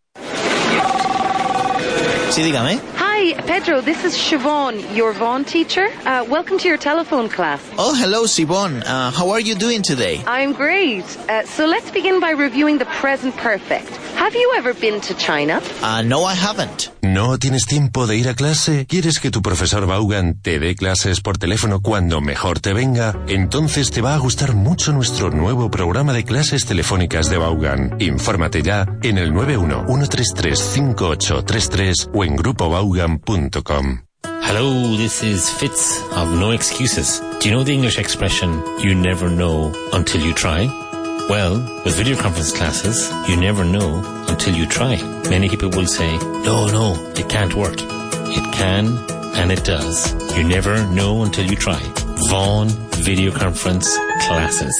Sí, dígame. Hi, Pedro, this is Siobhan, your Vaughan teacher. Uh, welcome to your telephone class. Oh, hello, Siobhan. Uh, how are you doing today? I'm great. Uh, so let's begin by reviewing the present perfect. Have you ever been to China? Uh, no, I haven't. ¿No tienes tiempo de ir a clase? ¿Quieres que tu profesor Vaughan te dé clases por teléfono cuando mejor te venga? Entonces te va a gustar mucho nuestro nuevo programa de clases telefónicas de Vaughan. Infórmate ya en el nueve uno, ciento treinta y tres, cincuenta y ocho treinta y tres o en grupo vaughan punto com. Hello, this is Fitz of No Excuses. Do you know the English expression, you never know until you try? Well, with video conference classes, you never know until you try. Many people will say, no, no, it can't work. It can, and it does. You never know until you try. Vaughan Video Conference Classes.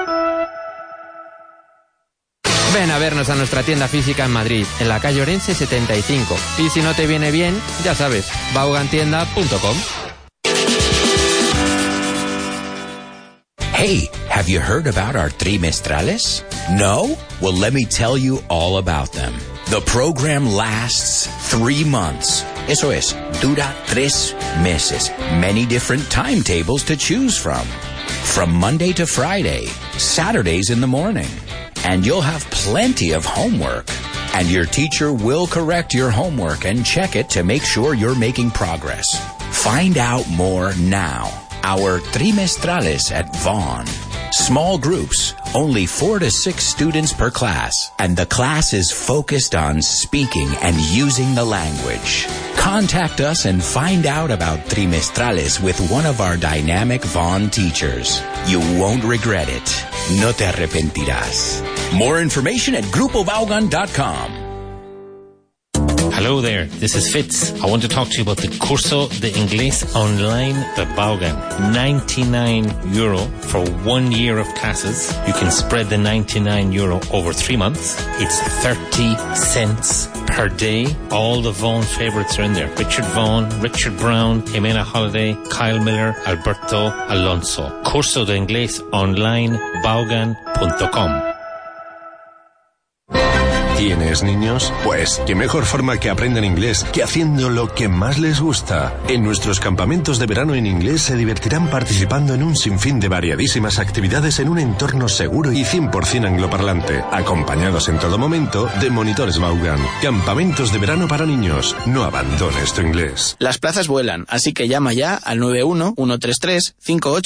Ven a vernos a nuestra tienda física en Madrid, en la calle Orense setenta y cinco. Y si no te viene bien, ya sabes, vaughan tienda punto com. Hey, have you heard about our trimestrales? No? Well, let me tell you all about them. The program lasts three months. Eso es, dura tres meses. Many different timetables to choose from. From Monday to Friday, Saturdays in the morning. And you'll have plenty of homework. And your teacher will correct your homework and check it to make sure you're making progress. Find out more now. Our trimestrales at Vaughan. Small groups, only four to six students per class, and the class is focused on speaking and using the language. Contact us and find out about trimestrales with one of our dynamic Vaughan teachers. You won't regret it. No te arrepentirás. More information at grupo vaughan dot com. Hello there, this is Fitz. I want to talk to you about the Curso de Inglés Online de Vaughan. ninety-nine euro for one year of classes. You can spread the ninety-nine euro over three months. It's thirty cents per day. All the Vaughan favourites are in there. Richard Vaughan, Richard Brown, Jimena Holiday, Kyle Miller, Alberto Alonso. Curso de Inglés Online vaughan punto com. ¿Tienes niños? Pues qué mejor forma que aprendan inglés que haciendo lo que más les gusta. En nuestros campamentos de verano en inglés se divertirán participando en un sinfín de variadísimas actividades en un entorno seguro y cien por ciento angloparlante, acompañados en todo momento de monitores Vaughan. Campamentos de verano para niños. No abandones tu inglés. Las plazas vuelan, así que llama ya al nueve uno uno tres tres cinco ocho